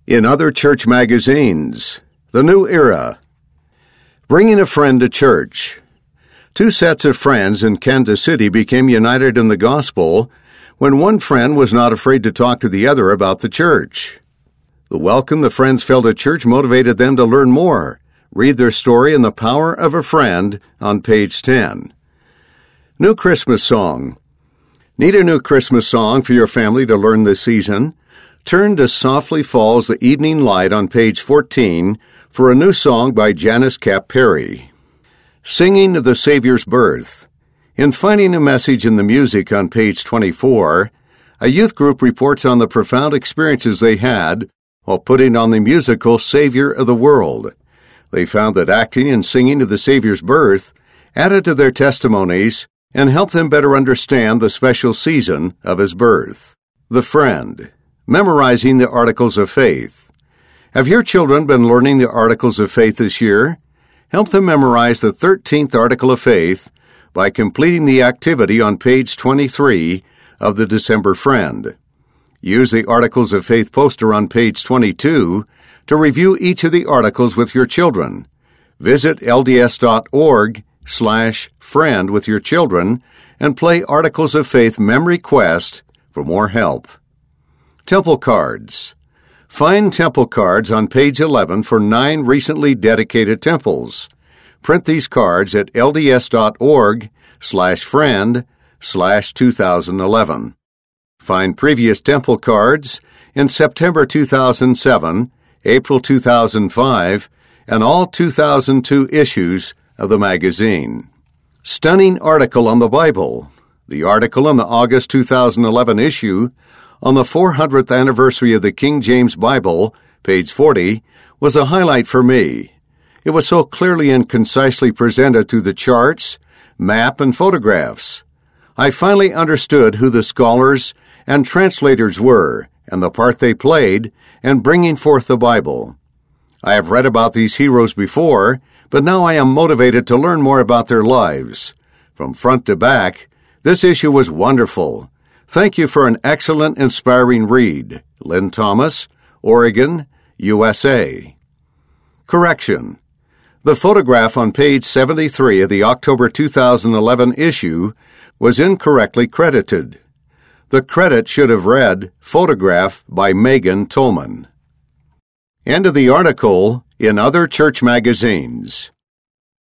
In other church magazines, The New Era. Bringing a friend to church. Two sets of friends in Kansas City became united in the gospel when one friend was not afraid to talk to the other about the church. The welcome the friends felt at church motivated them to learn more. Read their story in The Power of a Friend on page 10. New Christmas Song. Need a new Christmas song for your family to learn this season? Turn to Softly Falls the Evening Light on page 14 for a new song by Janice Cap Perry. Singing of the Savior's Birth. In Finding a Message in the Music on page 24, a youth group reports on the profound experiences they had while putting on the musical Savior of the World. They found that acting and singing of the Savior's birth added to their testimonies and helped them better understand the special season of his birth. The Friend. Memorizing the Articles of Faith. Have your children been learning the Articles of Faith this year? Help them memorize the 13th Article of Faith by completing the activity on page 23 of the December Friend. Use the Articles of Faith poster on page 22 to review each of the articles with your children. Visit lds.org/friend with your children and play Articles of Faith Memory Quest for more help. Temple Cards. Find temple cards on page 11 for 9 recently dedicated temples. Print these cards at lds.org/friend/2011. Find previous temple cards in September 2007, April 2005, and all 2002 issues of the magazine. Stunning article on the Bible. The article in the August 2011 issue on the 400th anniversary of the King James Bible, page 40, was a highlight for me. It was so clearly and concisely presented through the charts, map, and photographs. I finally understood who the scholars and translators were and the part they played in bringing forth the Bible. I have read about these heroes before, but now I am motivated to learn more about their lives. From front to back, this issue was wonderful. Thank you for an excellent, inspiring read. Lynn Thomas, Oregon, USA. Correction. The photograph on page 73 of the October 2011 issue was incorrectly credited. The credit should have read, Photograph by Megan Tolman. End of the article in other church magazines.